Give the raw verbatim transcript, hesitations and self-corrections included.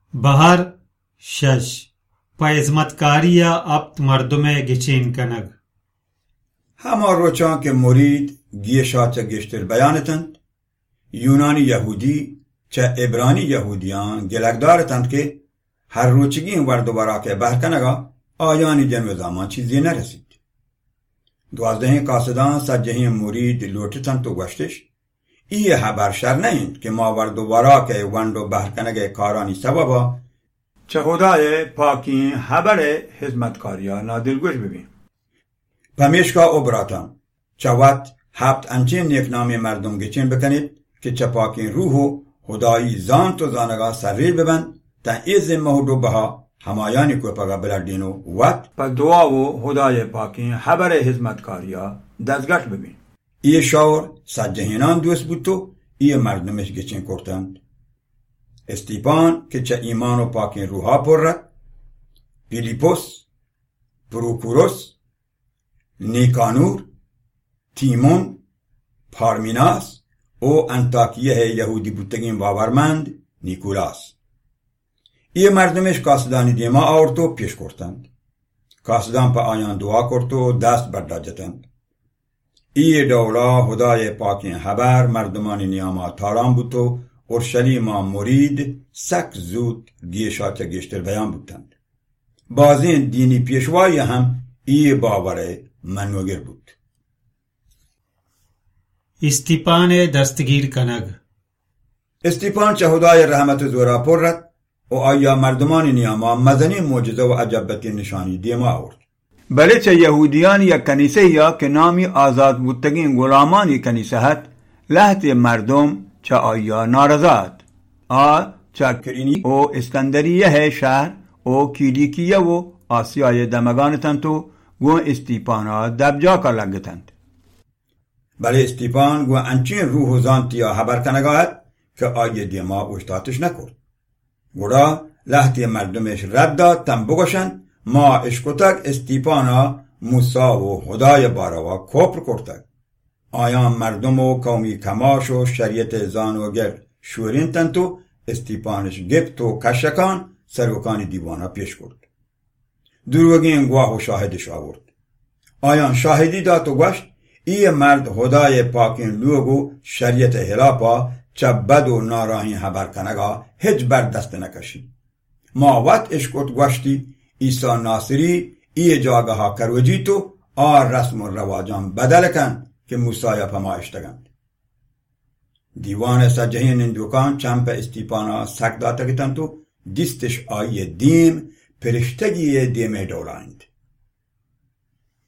بهر شش پایزمتکاری ابت مردم گچین کنگ. هما روچان که مرید گیشا چه گشتر بیانتند، یونانی یهودی چه عبرانی یهودیان گلکدارتند که هر روچگی این ورد و براکه بحکنگا آیانی جمع زمان چیزی نرسید. دوازده قاصدان سجهی مرید لوٹتند تو گوشتش ایه حبر شر نیند که ما ورد و براکه وند و بحکنگه کارانی سببا چه خدای پاکین حبر حزمتکاریا نادلگوش ببین. پمیشکا اوبراتان چه وقت هفت انچین نیکنامی مردم گچین بکنید که چه پاکین روح و خدایی زان تو زانگا سریل ببند تا ایز مهدو بها همایانی کو پگا بلردینو وقت پا دعا و خدای پاکین حبر حزمتکاریا دزگش ببین. ایه شاور سجهینان دوست بود تو ایه مردمش گچین کرتند. استیپان که چه ایمان و پاکین روحا پر رد، پیلیپوس، پروکوروس، نیکانور، تیمون، پارمیناس و انتاکیه یهودی بودتگین باورمند نیکولاس. ایه مردمش کاسدانی دیما آورتو پیش کرتند. کاسدان پا آیان دعا کرتو دست برداجتند. ایه دولا خدای پاکین حبر مردمانی نیاما تاران بودتو اورشلیما مرید سک زود گیشات گشتر بیان بودند. بازین دینی پیشوایی هم ایه باوره منوگر بود. استیپان دستگیر کنگ. استیپان چه خدای رحمت زورا پر رد و آیا مردمان نیاما مزنی معجزه و عجبتی نشانی دیما آورد. بله چه یهودیان یا کنیسه یا که نامی آزاد بودتگین غلامانی کنیسه هست لحت مردم چه آیا نارضات آ چه کرینی و اسکندریه شهر و کیلیکیه و آسیای دمگانتند تو گو استیپانا دبجا کا لگتند. بله استیپان گو انچین روح و زانتیا حبر کنگاهد که آیه دیما اشتاتش نکرد. گوڑا لحتی مردمش رد داد تن بگوشند ما اشکتک استیپانا موسا و خدای باروا کپر کرتک. آیان مردم و قومی کماش و شریعت زانوگر شورین تن تو استیپانش گفت و کشکان سروکانی دیوانا پیش کرد. دروگین گواه و شاهدش آورد. آیان شاهدی داد و گوشت ای مرد خدای پاکین لوگو شریعت هلاپا چه بد و ناراهین حبر کنگا هج بر دست نکشی. ما وقت اشکت گوشتی عیسی ناصری ای جاگه ها کروجی تو آر رسم و رواجان بدل کن که موسیٰ پما اشتگند. دیوان سجهین اندوکان چمپ استیپانا سک داتا کتن تو دیستش آیه دیم پرشتگی دیم دولایند.